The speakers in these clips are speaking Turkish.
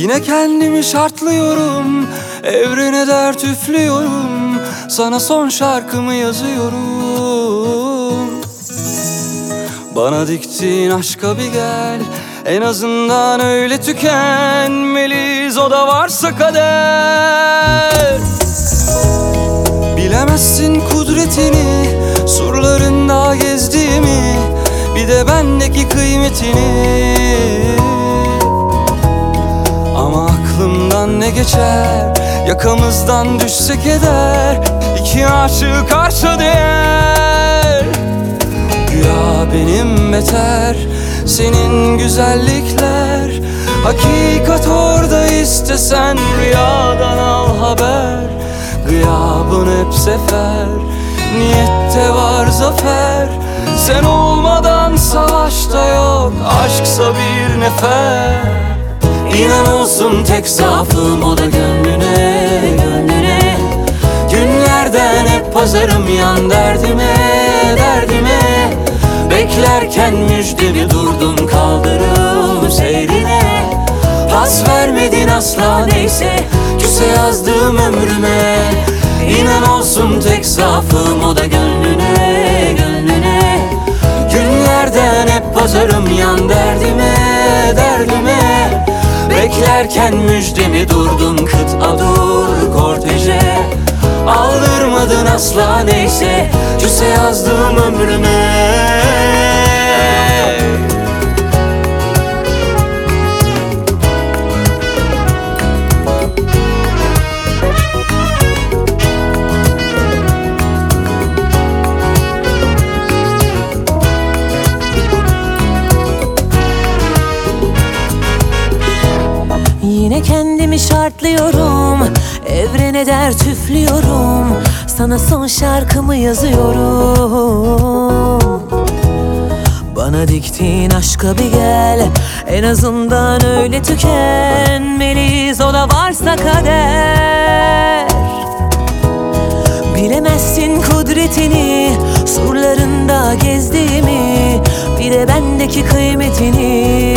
Yine kendimi şartlıyorum, evrene dert üflüyorum, sana son şarkımı yazıyorum. Bana diktiğin aşka bir gel, en azından öyle tükenmeliyiz, o da varsa kader. Bilemezsin kudretini, surlarında gezdiğimi, bir de bendeki kıymetini. Ama aklımdan ne geçer, yakamızdan düşsek eder, iki aşık arşa değer. Güya benim beter, senin güzellikler, hakikat orada, istesen rüyadan al haber. Gıyabın hep sefer, niyette var zafer, sen olmadan savaşta yok, aşksa bir nefer. İnan olsun tek zaafım, o da gönlüne, gönlüne. Günlerden hep pazarım, yan derdime, derdime. Beklerken müjdemi durdum kaldırım seyrine. Pas vermedin asla neyse, küse yazdım ömrüme. İnan olsun tek zaafım, o da gönlüne, gönlüne. Günlerden hep pazarım, yan derdime, derdime. Beklerken müjdemi durdum kıta dur korteje. Aldırmadın asla neyse, küse yazdım ömrüme. Yine kendimi şartlıyorum, evrene dert üflüyorum, sana son şarkımı yazıyorum. Bana diktiğin aşka bir gel, en azından öyle tükenmeliyiz, o da varsa kader. Bilemezsin kudretini, surlarında gezdiğimi, bir de bendeki kıymetini.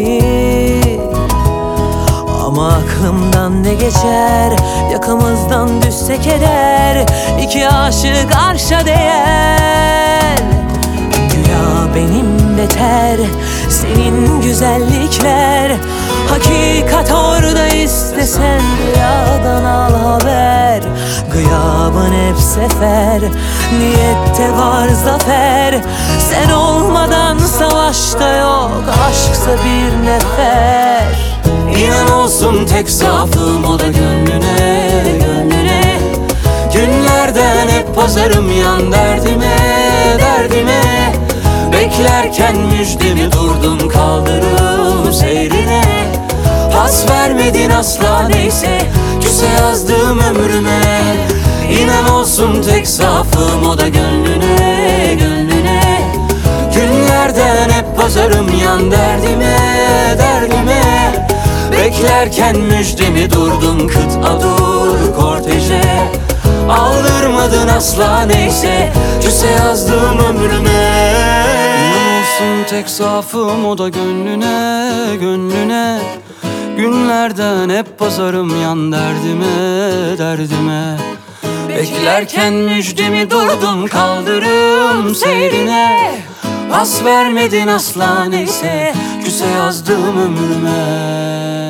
Ama aklımdan ne geçer, yakamızdan düşse keder, iki aşık arşa değer. Güya benim beter, senin güzellikler, hakikat orada, istesen rüyadan al haber. Gıyabın hep sefer, niyette var zafer, sen olmadan savaşta yok, aşksa bir nefer. İnan olsun tek zaafım, o da gönlüne, gönlüne. Günlerden hep pazarım, yan derdime, derdime. Beklerken müjdemi durdum kaldırım seyrine. Pas vermedin asla neyse, küse yazdım ömrüme. İnan olsun tek zaafım, o da gönlüne, gönlüne. Günlerden hep pazarım, yan derdime, derdime. Beklerken müjdemi durdum kıta dur korteje. Aldırmadın asla neyse, küse yazdım ömrüme. İnan olsun tek zaafım, o da gönlüne, gönlüne. Günlerden hep pazarım, yan derdime, derdime. Beklerken müjdemi durdum kaldırım seyrine. Pas vermedin asla neyse, küse yazdım ömrüme.